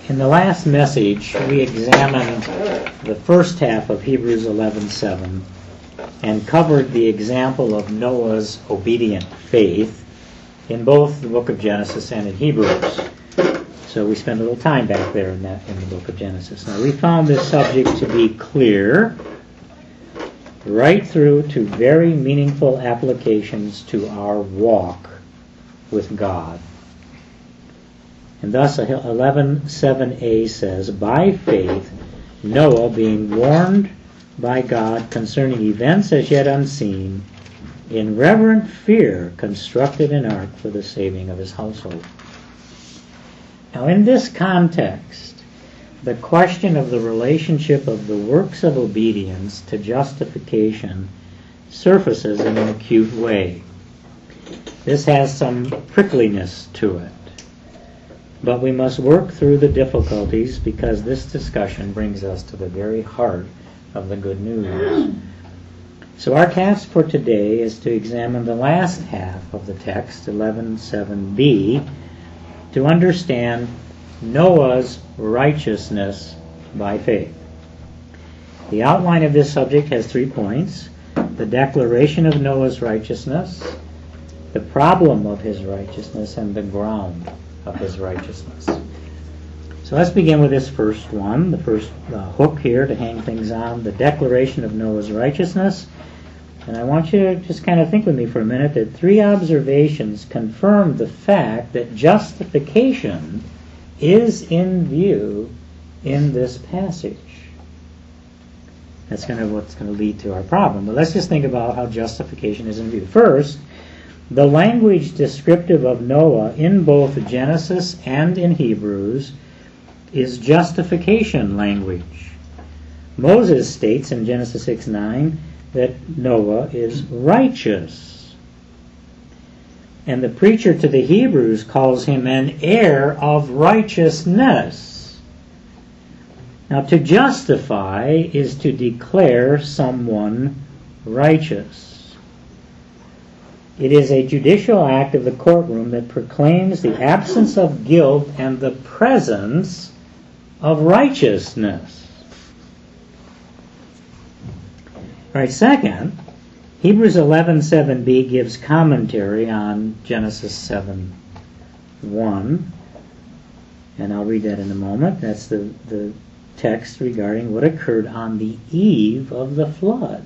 In the last message, we examined the first half of Hebrews 11:7 and covered the example of Noah's obedient faith in both the book of Genesis and in Hebrews. So we spent a little time back there in the book of Genesis. Now we found this subject to be clear right through to very meaningful applications to our walk with God. And thus 11:7a says, "By faith Noah, being warned by God concerning events as yet unseen, in reverent fear constructed an ark for the saving of his household." Now in this context, the question of the relationship of the works of obedience to justification surfaces in an acute way. This has some prickliness to it. But we must work through the difficulties because this discussion brings us to the very heart of the good news. So our task for today is to examine the last half of the text, 11:7b, to understand Noah's righteousness by faith. The outline of this subject has 3 points: the declaration of Noah's righteousness, the problem of his righteousness, and the ground of his righteousness. So let's begin with this first one, the first hook here to hang things on, the declaration of Noah's righteousness. And I want you to just kind of think with me for a minute that 3 observations confirm the fact that justification is in view in this passage. That's kind of what's going to lead to our problem. But let's just think about how justification is in view. First, the language descriptive of Noah in both Genesis and in Hebrews is justification language. Moses states in Genesis 6:9 that Noah is righteous. And the preacher to the Hebrews calls him an heir of righteousness. Now, to justify is to declare someone righteous. It is a judicial act of the courtroom that proclaims the absence of guilt and the presence of righteousness. All right, second, Hebrews 11:7b gives commentary on Genesis 7:1, and I'll read that in a moment. That's the text regarding what occurred on the eve of the flood.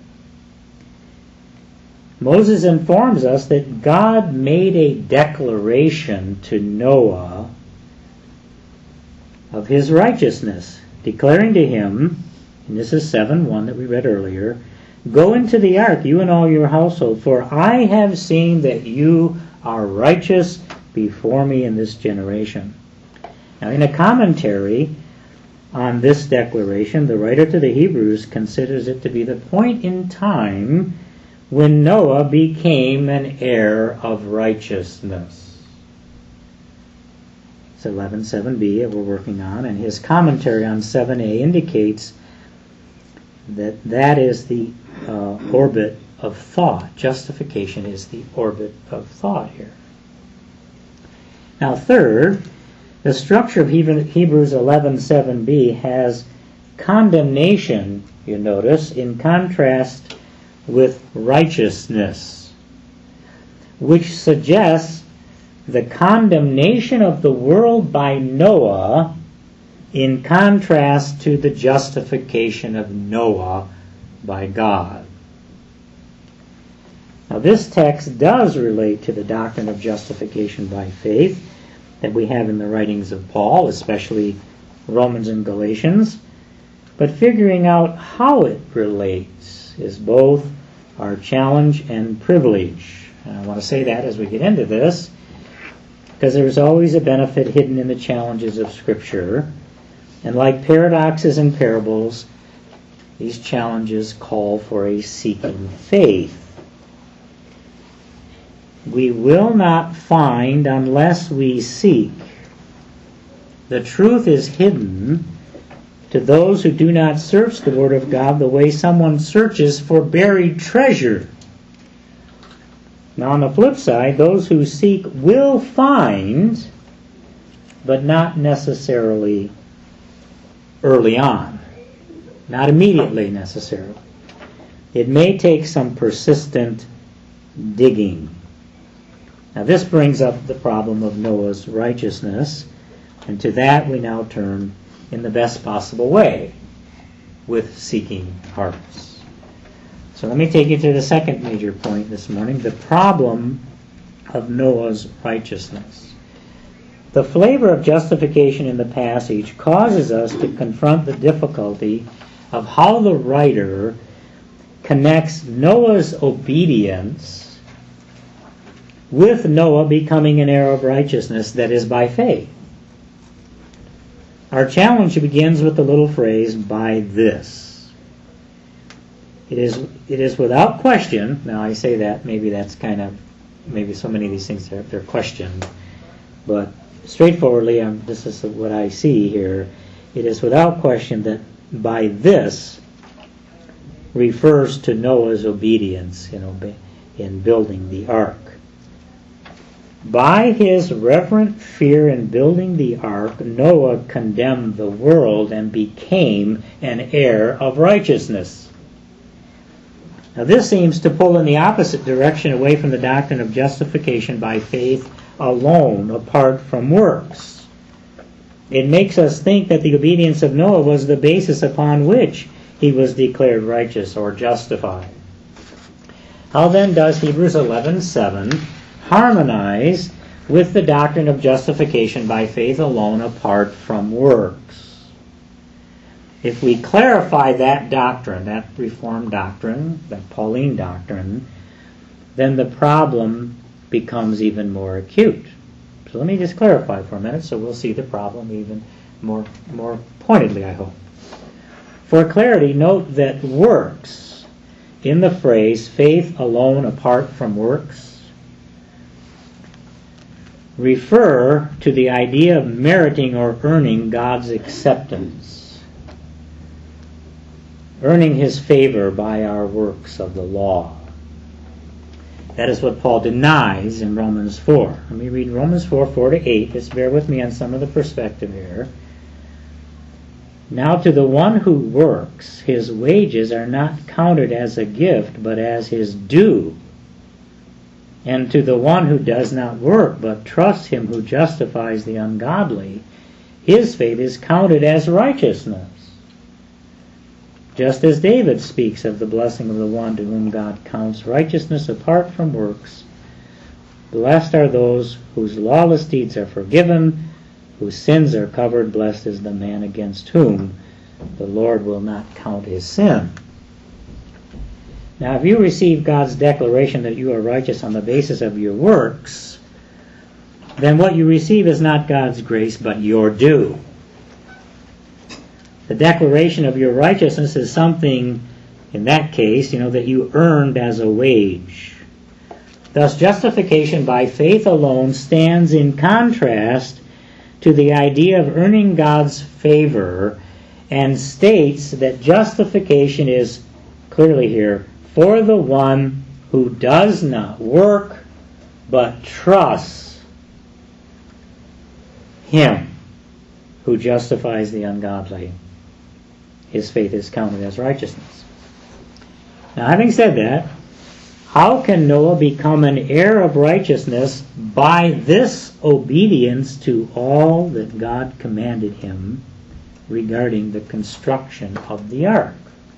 Moses informs us that God made a declaration to Noah of his righteousness, declaring to him, and this is 7:1 that we read earlier, "Go into the ark, you and all your household, for I have seen that you are righteous before me in this generation." Now, in a commentary on this declaration, the writer to the Hebrews considers it to be the point in time when Noah became an heir of righteousness. It's 11:7b that we're working on, and his commentary on 7a indicates that is the orbit of thought. Justification is the orbit of thought here. Now, third, the structure of Hebrews 11:7b has condemnation, you notice, in contrast with righteousness, which suggests the condemnation of the world by Noah in contrast to the justification of Noah by God. Now, this text does relate to the doctrine of justification by faith that we have in the writings of Paul, especially Romans and Galatians, but figuring out how it relates is both our challenge and privilege. And I want to say that as we get into this, because there's always a benefit hidden in the challenges of Scripture. And like paradoxes and parables, these challenges call for a seeking faith. We will not find unless we seek. The truth is hidden to those who do not search the Word of God the way someone searches for buried treasure. Now, on the flip side, those who seek will find, but not necessarily early on, not immediately necessarily. It may take some persistent digging. Now this brings up the problem of Noah's righteousness, and to that we now turn in the best possible way, with seeking hearts. So let me take you to the second major point this morning, the problem of Noah's righteousness. The flavor of justification in the passage causes us to confront the difficulty of how the writer connects Noah's obedience with Noah becoming an heir of righteousness that is by faith. Our challenge begins with the little phrase, by this. It is without question. Now I say that, maybe that's maybe so many of these things they're questioned, but straightforwardly, this is what I see here. It is without question that by this refers to Noah's obedience in building the ark. By his reverent fear in building the ark, Noah condemned the world and became an heir of righteousness. Now this seems to pull in the opposite direction away from the doctrine of justification by faith alone, apart from works. It makes us think that the obedience of Noah was the basis upon which he was declared righteous or justified. How then does Hebrews 11:7 harmonize with the doctrine of justification by faith alone apart from works? If we clarify that doctrine, that Reformed doctrine, that Pauline doctrine, then the problem becomes even more acute. So let me just clarify for a minute so we'll see the problem even more pointedly, I hope. For clarity, note that works in the phrase faith alone apart from works refer to the idea of meriting or earning God's acceptance, earning his favor by our works of the law. That is what Paul denies in Romans 4. Let me read Romans 4:4-8. Just bear with me on some of the perspective here. Now to the one who works, his wages are not counted as a gift, but as his due. And to the one who does not work, but trusts him who justifies the ungodly, his faith is counted as righteousness. Just as David speaks of the blessing of the one to whom God counts righteousness apart from works, blessed are those whose lawless deeds are forgiven, whose sins are covered. Blessed is the man against whom the Lord will not count his sin. Now, if you receive God's declaration that you are righteous on the basis of your works, then what you receive is not God's grace, but your due. The declaration of your righteousness is something, in that case, that you earned as a wage. Thus, justification by faith alone stands in contrast to the idea of earning God's favor and states that justification is, clearly here, for the one who does not work but trusts him who justifies the ungodly. His faith is counted as righteousness. Now, having said that, how can Noah become an heir of righteousness by this obedience to all that God commanded him regarding the construction of the ark?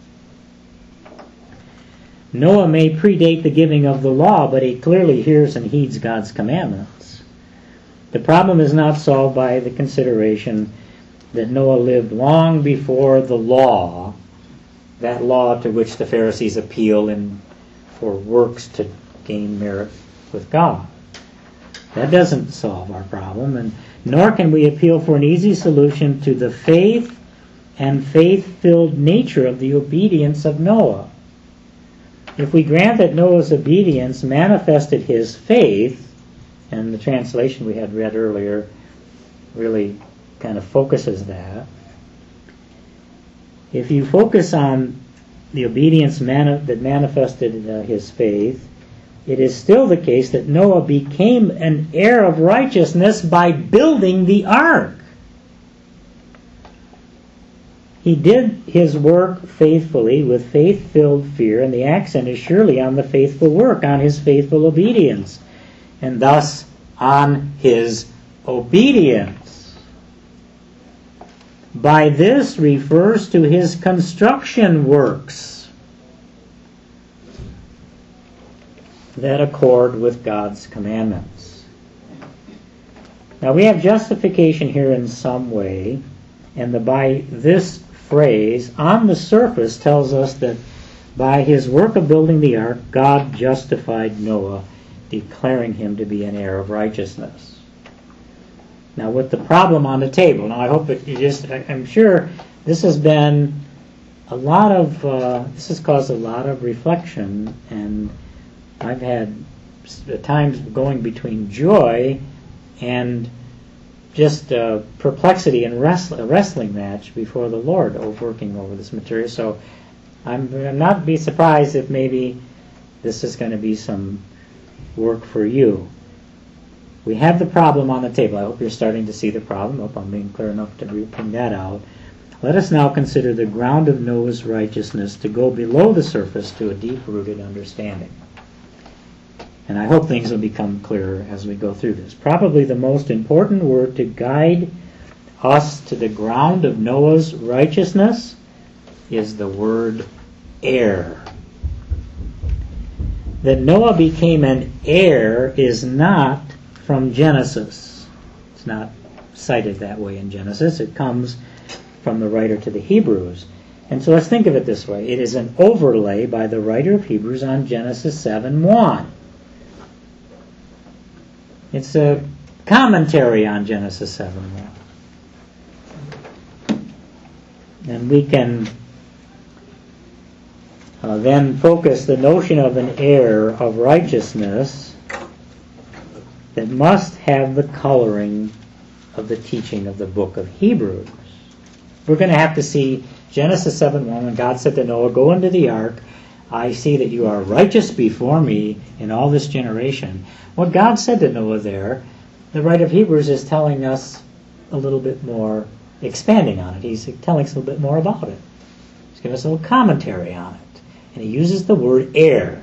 Noah may predate the giving of the law, but he clearly hears and heeds God's commandments. The problem is not solved by the consideration that Noah lived long before the law, that law to which the Pharisees appeal for works to gain merit with God. That doesn't solve our problem, and nor can we appeal for an easy solution to the faith and faith-filled nature of the obedience of Noah. If we grant that Noah's obedience manifested his faith, and the translation we had read earlier really kind of focuses that, if you focus on the obedience that manifested his faith, it is still the case that Noah became an heir of righteousness by building the ark. He did his work faithfully with faith-filled fear, and the accent is surely on the faithful work, on his faithful obedience, and thus on his obedience. By this refers to his construction works that accord with God's commandments. Now we have justification here in some way, and the by this phrase on the surface tells us that by his work of building the ark, God justified Noah, declaring him to be an heir of righteousness. Now with the problem on the table, now I hope that I'm sure this has been this has caused a lot of reflection, and I've had times going between joy and just perplexity and a wrestling match before the Lord working over this material. So I'm not be surprised if maybe this is going to be some work for you. We have the problem on the table. I hope you're starting to see the problem. I hope I'm being clear enough to bring that out. Let us now consider the ground of Noah's righteousness to go below the surface to a deep-rooted understanding. And I hope things will become clearer as we go through this. Probably the most important word to guide us to the ground of Noah's righteousness is the word heir. That Noah became an heir is not from Genesis. It's not cited that way in Genesis. It comes from the writer to the Hebrews. And so let's think of it this way. It is an overlay by the writer of Hebrews on Genesis 7:1. It's a commentary on Genesis 7:1. And we can then focus the notion of an heir of righteousness that must have the coloring of the teaching of the book of Hebrews. We're going to have to see Genesis 7:1 when God said to Noah, "Go into the ark. I see that you are righteous before me in all this generation." What God said to Noah there, the writer of Hebrews is telling us a little bit more, expanding on it. He's telling us a little bit more about it. He's giving us a little commentary on it. And he uses the word heir.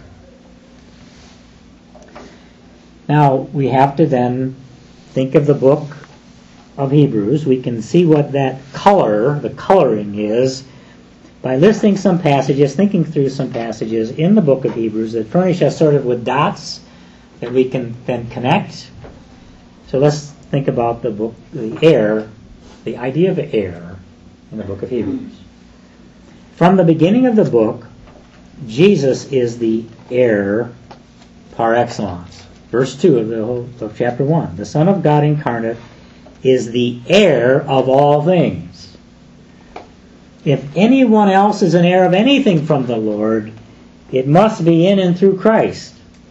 Now, we have to then think of the book of Hebrews. We can see what that the coloring is, by listing some passages, thinking through some passages in the book of Hebrews that furnish us sort of with dots that we can then connect. So let's think about the book, the heir, the idea of heir in the book of Hebrews. From the beginning of the book, Jesus is the heir par excellence. Verse 2 of chapter 1. The Son of God incarnate is the heir of all things. If anyone else is an heir of anything from the Lord, it must be in and through Christ.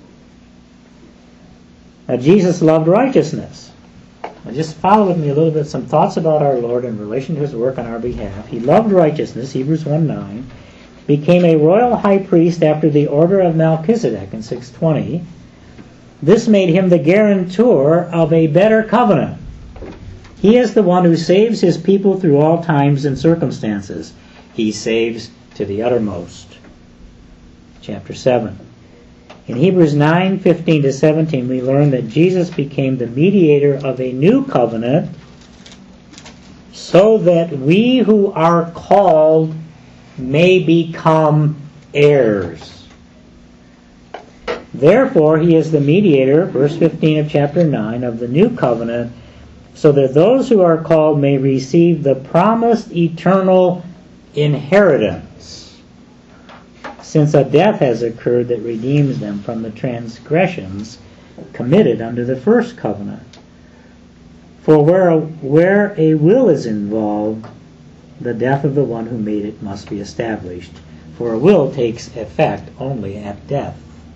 Now, Jesus loved righteousness. Now, just follow with me a little bit some thoughts about our Lord in relation to his work on our behalf. He loved righteousness, Hebrews 1:9, became a royal high priest after the order of Melchizedek in 620. This made him the guarantor of a better covenant. He is the one who saves his people through all times and circumstances. He saves to the uttermost. Chapter 7. In Hebrews 9:15-17, we learn that Jesus became the mediator of a new covenant so that we who are called may become heirs. Therefore, he is the mediator, verse 15 of chapter 9, of the new covenant, so that those who are called may receive the promised eternal inheritance, since a death has occurred that redeems them from the transgressions committed under the first covenant. For where a will is involved, the death of the one who made it must be established. For a will takes effect only at death,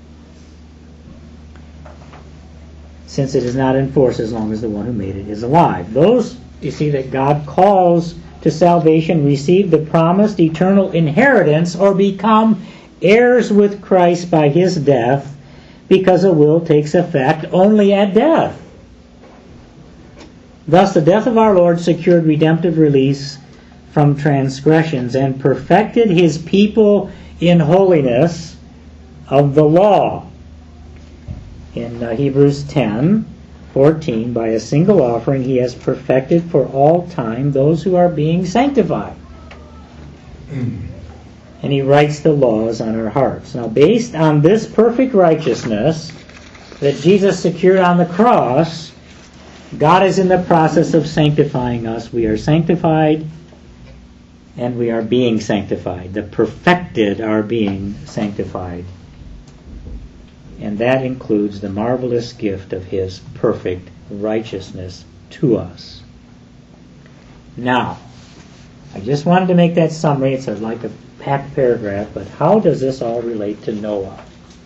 since it is not in force as long as the one who made it is alive. Those, you see, that God calls to salvation receive the promised eternal inheritance or become heirs with Christ by his death, because a will takes effect only at death. Thus the death of our Lord secured redemptive release from transgressions, and perfected his people in holiness of the law. In Hebrews 10:14, by a single offering he has perfected for all time those who are being sanctified. And he writes the laws on our hearts. Now, based on this perfect righteousness that Jesus secured on the cross, God is in the process of sanctifying us. We are sanctified and we are being sanctified. The perfected are being sanctified. And that includes the marvelous gift of his perfect righteousness to us. Now, I just wanted to make that summary. It's like a packed paragraph, but how does this all relate to Noah?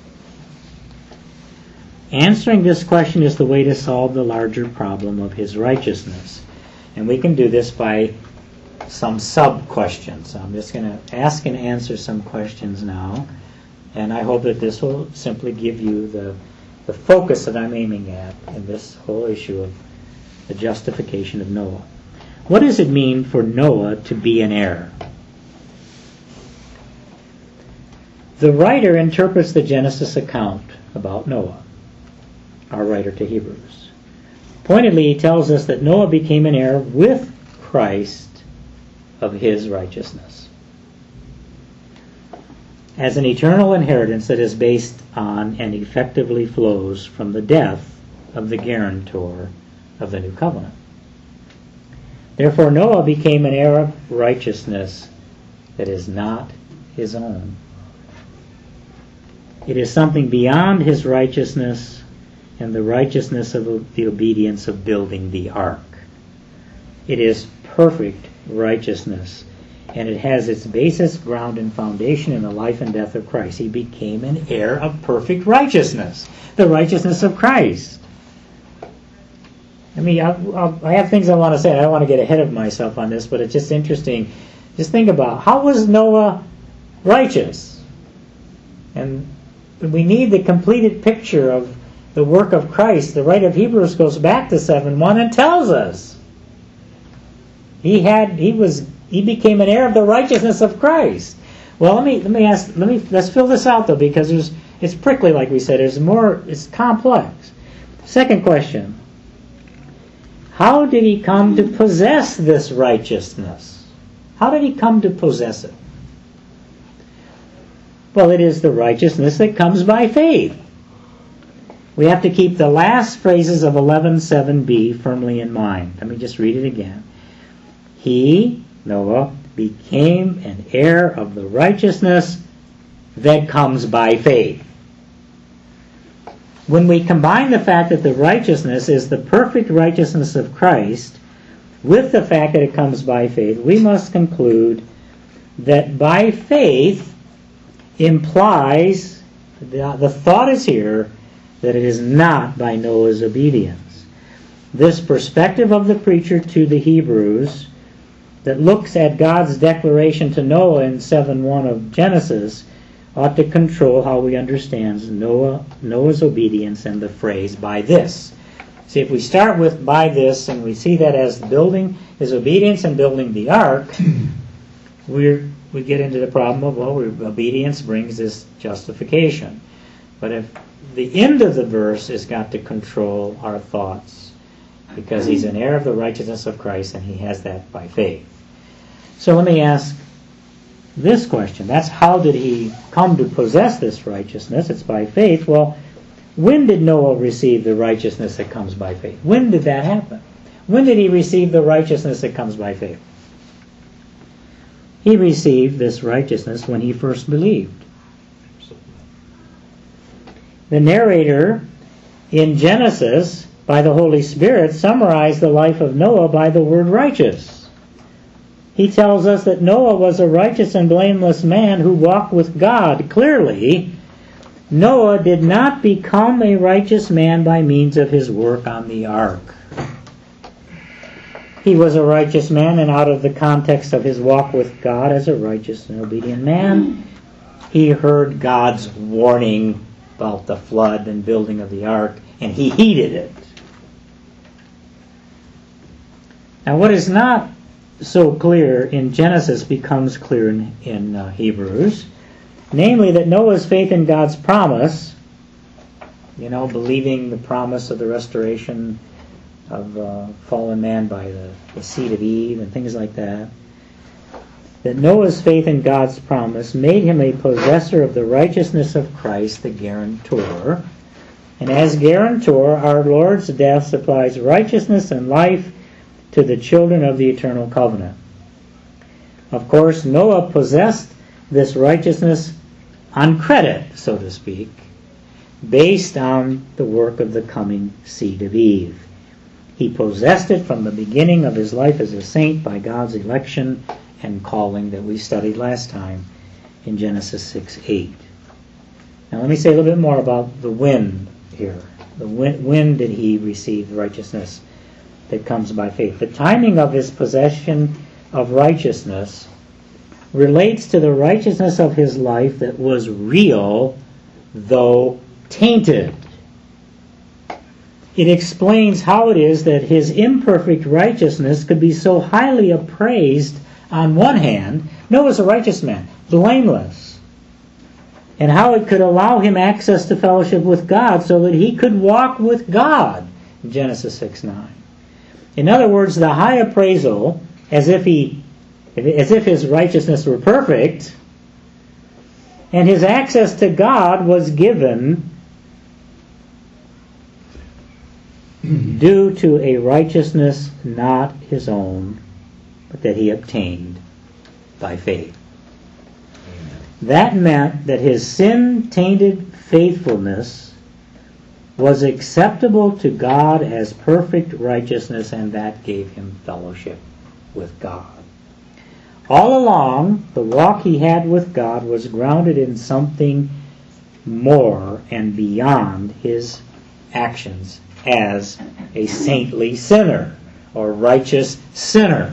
Answering this question is the way to solve the larger problem of his righteousness. And we can do this by some sub-questions. I'm just going to ask and answer some questions now, and I hope that this will simply give you the focus that I'm aiming at in this whole issue of the justification of Noah. What does it mean for Noah to be an heir? The writer interprets the Genesis account about Noah, our writer to Hebrews. Pointedly, he tells us that Noah became an heir with Christ of his righteousness, as an eternal inheritance that is based on and effectively flows from the death of the guarantor of the new covenant. Therefore, Noah became an heir of righteousness that is not his own. It is something beyond his righteousness and the righteousness of the obedience of building the ark. It is perfect righteousness, and it has its basis, ground, and foundation in the life and death of Christ. He became an heir of perfect righteousness, the righteousness of Christ. I mean, I have things I want to say. I don't want to get ahead of myself on this, but it's just interesting. Just think about, how was Noah righteous? And we need the completed picture of the work of Christ. The writer of Hebrews goes back to 7:1 and tells us he became an heir of the righteousness of Christ. Well, let's fill this out though, because it's prickly, like we said. It's complex. Second question: how did he come to possess this righteousness? How did he come to possess it? Well, it is the righteousness that comes by faith. We have to keep the last phrases of 11:7b firmly in mind. Let me just read it again. He, Noah, became an heir of the righteousness that comes by faith. When we combine the fact that the righteousness is the perfect righteousness of Christ with the fact that it comes by faith, we must conclude that by faith implies, the thought is here, that it is not by Noah's obedience. This perspective of the preacher to the Hebrews that looks at God's declaration to Noah in 7:1 of Genesis ought to control how we understand Noah's obedience and the phrase by this. See, if we start with by this and we see that as building his obedience and building the ark, we get into the problem of, obedience brings this justification. But if the end of the verse has got to control our thoughts, because he's an heir of the righteousness of Christ, and he has that by faith. So let me ask this question. That's how did he come to possess this righteousness? It's by faith. Well, when did Noah receive the righteousness that comes by faith? When did that happen? When did he receive the righteousness that comes by faith? He received this righteousness when he first believed. The narrator in Genesis, by the Holy Spirit, summarized the life of Noah by the word righteous. He tells us that Noah was a righteous and blameless man who walked with God. Clearly, Noah did not become a righteous man by means of his work on the ark. He was a righteous man, and out of the context of his walk with God as a righteous and obedient man, he heard God's warning about the flood and building of the ark, and he heeded it. Now, what is not so clear in Genesis becomes clear in Hebrews, namely that Noah's faith in God's promise, believing the promise of the restoration of fallen man by the seed of Eve and things like that Noah's faith in God's promise made him a possessor of the righteousness of Christ, the guarantor. And as guarantor, our Lord's death supplies righteousness and life to the children of the eternal covenant. Of course, Noah possessed this righteousness on credit, so to speak, based on the work of the coming seed of Eve. He possessed it from the beginning of his life as a saint by God's election and calling that we studied last time in Genesis 6:8. Now let me say a little bit more about the when here. When did he receive righteousness that comes by faith? The timing of his possession of righteousness relates to the righteousness of his life that was real, though tainted. It explains how it is that his imperfect righteousness could be so highly appraised. On one hand, Noah's a righteous man, blameless, and how it could allow him access to fellowship with God so that he could walk with God, in Genesis 6:9. In other words, the high appraisal, as if his righteousness were perfect, and his access to God was given due to a righteousness not his own, but that he obtained by faith. Amen. That meant that his sin-tainted faithfulness was acceptable to God as perfect righteousness, and that gave him fellowship with God. All along, the walk he had with God was grounded in something more and beyond his actions as a saintly sinner or righteous sinner.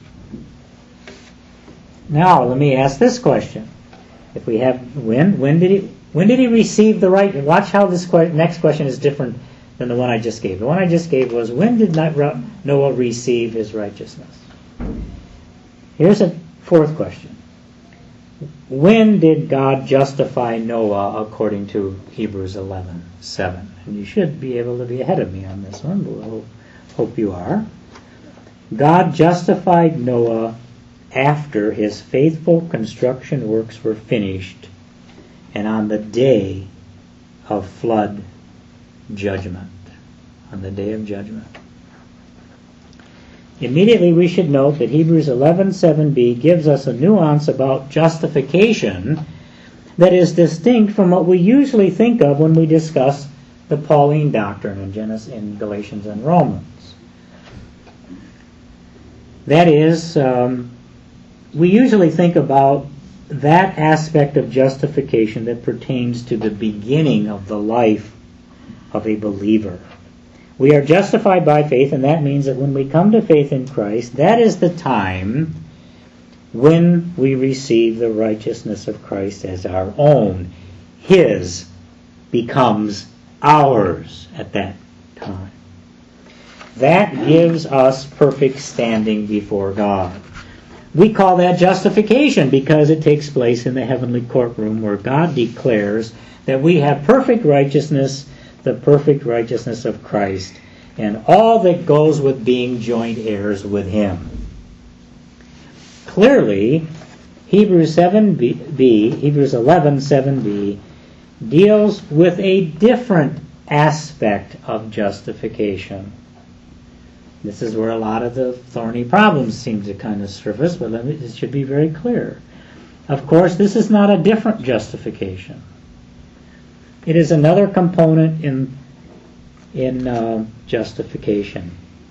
Now, let me ask this question. If we have when did he receive the right? Watch how this next question is different than the one I just gave. The one I just gave was, when did Noah receive his righteousness? Here's a fourth question. When did God justify Noah according to Hebrews 11:7? And you should be able to be ahead of me on this one, but I hope you are. God justified Noah after his faithful construction works were finished and on the day of flood judgment. On the day of judgment. Immediately we should note that Hebrews 11:7b gives us a nuance about justification that is distinct from what we usually think of when we discuss the Pauline doctrine in Galatians and Romans. That is, we usually think about that aspect of justification that pertains to the beginning of the life of a believer. We are justified by faith, and that means that when we come to faith in Christ, that is the time when we receive the righteousness of Christ as our own. His becomes ours at that time. That gives us perfect standing before God. We call that justification because it takes place in the heavenly courtroom where God declares that we have perfect righteousness, the perfect righteousness of Christ, and all that goes with being joint heirs with Him. Clearly, Hebrews 11:7b deals with a different aspect of justification. This is where a lot of the thorny problems seem to kind of surface, but it should be very clear. Of course, this is not a different justification. It is another component in justification.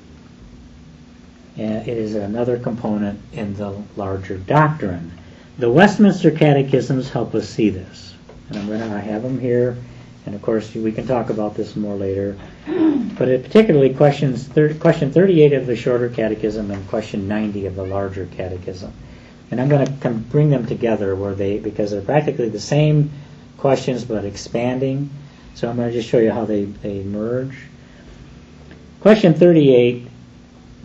It is another component in the larger doctrine. The Westminster Catechisms help us see this. And I have them here, and of course we can talk about this more later. But particularly question 38 of the shorter catechism and question 90 of the larger catechism. And I'm going to bring them together because they're practically the same questions but expanding. So I'm going to just show you how they merge. Question 38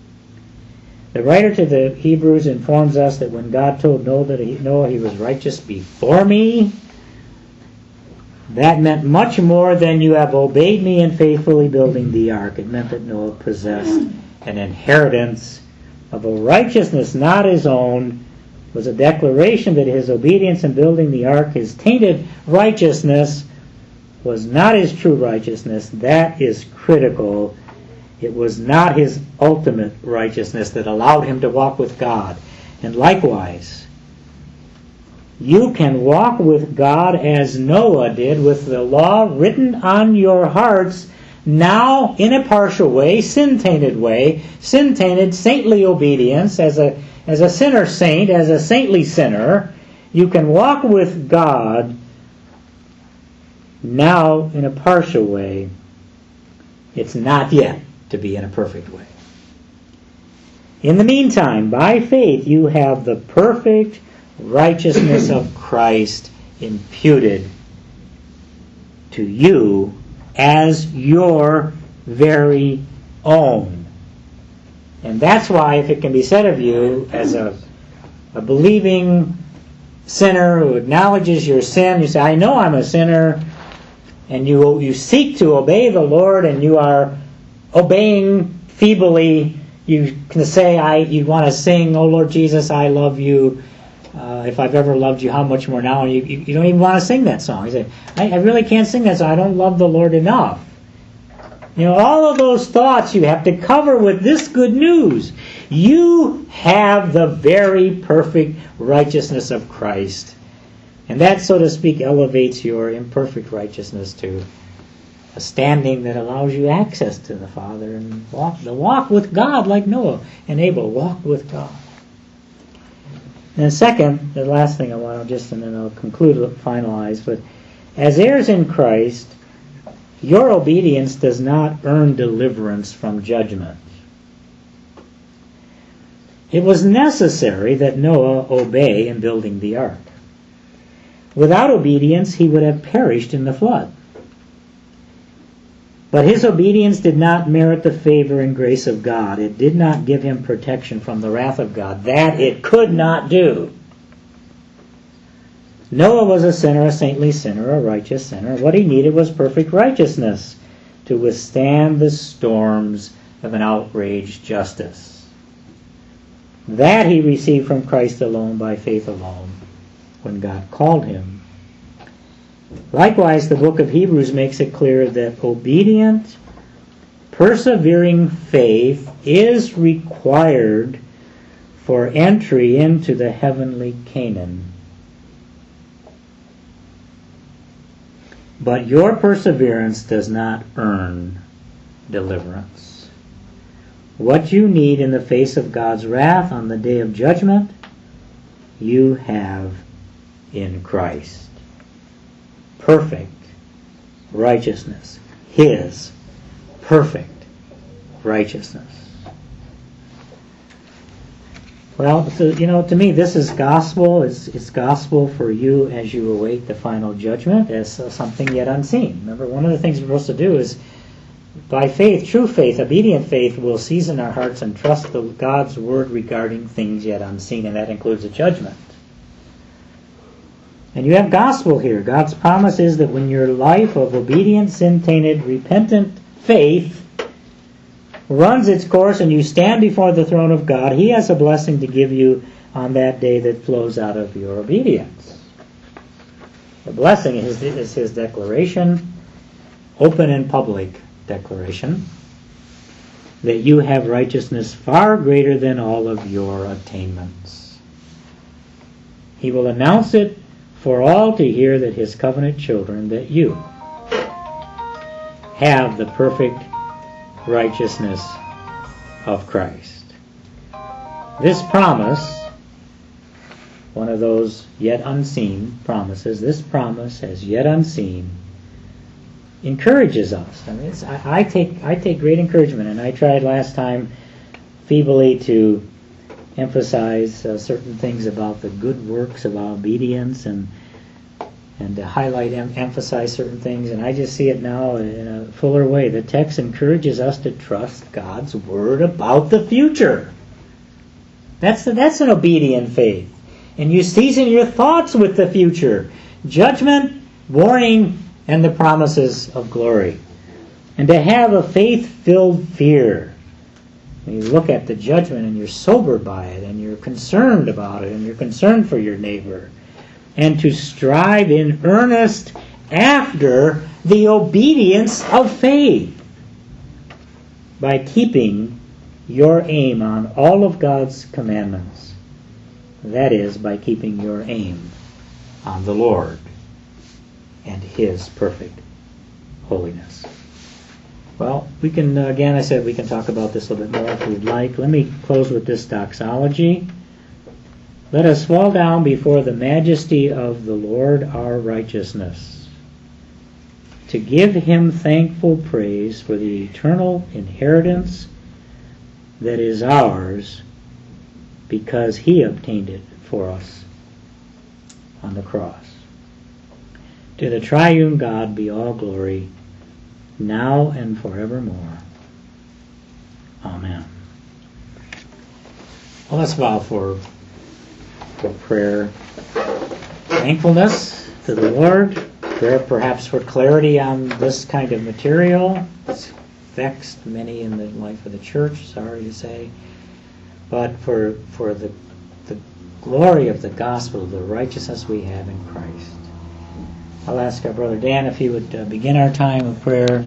The writer to the Hebrews informs us that when God told Noah he was righteous before me, that meant much more than you have obeyed me in faithfully building the ark. It meant that Noah possessed an inheritance of a righteousness not his own. It was a declaration that his obedience in building the ark, his tainted righteousness, was not his true righteousness. That is critical. It was not his ultimate righteousness that allowed him to walk with God. And likewise, you can walk with God as Noah did, with the law written on your hearts, now in a partial way, sin-tainted, saintly obedience, as a sinner saint, as a saintly sinner. You can walk with God now in a partial way. It's not yet to be in a perfect way. In the meantime, by faith, you have the perfect righteousness of Christ imputed to you as your very own. And that's why, if it can be said of you, as a believing sinner who acknowledges your sin, you say, I know I'm a sinner, and you seek to obey the Lord, and you are obeying feebly. You can say, you want to sing, oh Lord Jesus, I love you. If I've ever loved you, how much more now? And you don't even want to sing that song. You say, I really can't sing that song. I don't love the Lord enough. All of those thoughts you have to cover with this good news. You have the very perfect righteousness of Christ. And that, so to speak, elevates your imperfect righteousness to a standing that allows you access to the Father and walk with God like Noah and Abel. Walk with God. And second, the last thing I want to and then I'll conclude, finalize, but as heirs in Christ, your obedience does not earn deliverance from judgment. It was necessary that Noah obey in building the ark. Without obedience, he would have perished in the flood. But his obedience did not merit the favor and grace of God. It did not give him protection from the wrath of God. That it could not do. Noah was a sinner, a saintly sinner, a righteous sinner. What he needed was perfect righteousness to withstand the storms of an outraged justice. That he received from Christ alone, by faith alone, when God called him. Likewise, the book of Hebrews makes it clear that obedient, persevering faith is required for entry into the heavenly Canaan. But your perseverance does not earn deliverance. What you need in the face of God's wrath on the day of judgment, you have in Christ. Perfect righteousness. His perfect righteousness. Well, so, to me, this is gospel. It's gospel for you as you await the final judgment as something yet unseen. Remember, one of the things we're supposed to do is, by faith, true faith, obedient faith, will season our hearts and trust God's word regarding things yet unseen, and that includes a judgment. And you have gospel here. God's promise is that when your life of obedient, sin-tainted, repentant faith runs its course and you stand before the throne of God, He has a blessing to give you on that day that flows out of your obedience. The blessing is His declaration, open and public declaration, that you have righteousness far greater than all of your attainments. He will announce it for all to hear, that His covenant children, that you have the perfect righteousness of Christ. This promise, one of those yet unseen promises, this promise as yet unseen, encourages us. I take great encouragement, and I tried last time feebly to emphasize certain things about the good works of our obedience and to highlight, emphasize certain things, and I just see it now in a fuller way. The text encourages us to trust God's word about the future. That's an obedient faith. And you season your thoughts with the future. Judgment, warning, and the promises of glory. And to have a faith-filled fear. And you look at the judgment and you're sobered by it, and you're concerned about it, and you're concerned for your neighbor. And to strive in earnest after the obedience of faith by keeping your aim on all of God's commandments. That is, by keeping your aim on the Lord and His perfect holiness. Well, we can, again, I said we can talk about this a little bit more if we'd like. Let me close with this doxology. Let us fall down before the majesty of the Lord our righteousness, to give Him thankful praise for the eternal inheritance that is ours, because He obtained it for us on the cross. To the triune God be all glory, now and forevermore. Amen. Well, let's bow for prayer. Thankfulness to the Lord. Prayer perhaps for clarity on this kind of material. It's vexed many in the life of the church, sorry to say. But for the glory of the gospel, the righteousness we have in Christ. I'll ask our brother Dan if he would begin our time of prayer.